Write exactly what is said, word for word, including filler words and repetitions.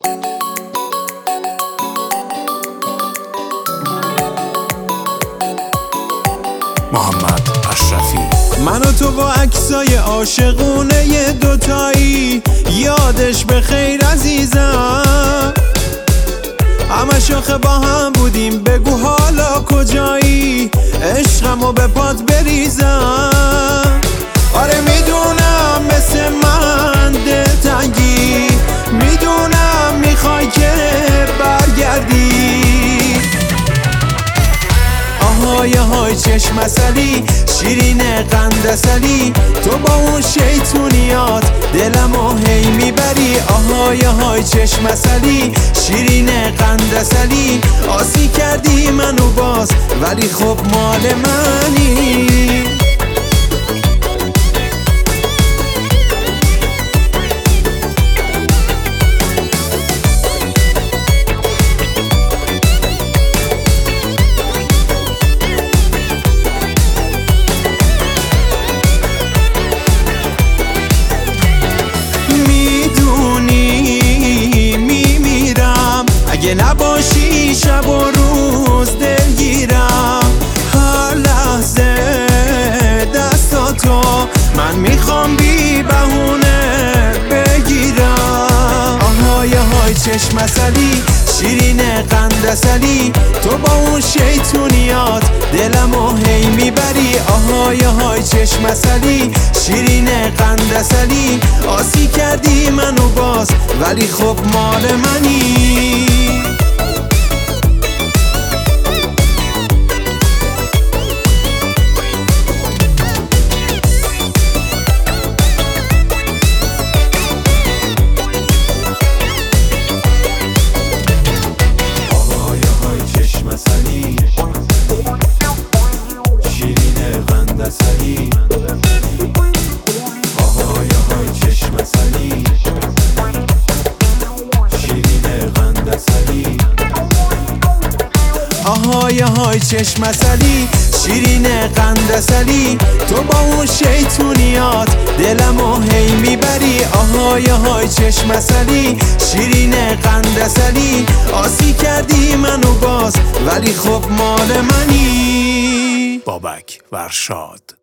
محمد اشرفی. من و تو با عکسای عاشقونه دوتایی، یادش به خیر عزیزم. همه شاخه با هم بودیم، بگو حالا کجایی، عشقمو به پات بریزم. آره میدونم مثل من دلتنگی، میدونم میخوای که برگردی. آهای های چشم عسلی، شیرین قند عسلی، تو با اون شیطونیات دلمو هی میبری. آهای های چشم عسلی، شیرین قند عسلی، آسی کردی منو باز ولی خب مال منی. اگه نباشی شب و روز دلگیرم، هر لحظه دستاتو من میخوام بی بهونه بگیرم. آهای های چشم عسلی، شیرین قند عسلی، تو با اون شیطونیات دلمو هی میبری. آهای های چشم عسلی، شیرین قند عسلی، آسی کردی منو باز ولی خب مال منی. آهای های چشم عسلی، شیرین قند عسلی، آهای های چشم عسلی، شیرین قند عسلی، تو با اون شیطونیات دلمو هی میبری. آهای های چشم عسلی، شیرین قند عسلی، آسی کردی منو باز ولی خب مال منی. بابک ورشاد.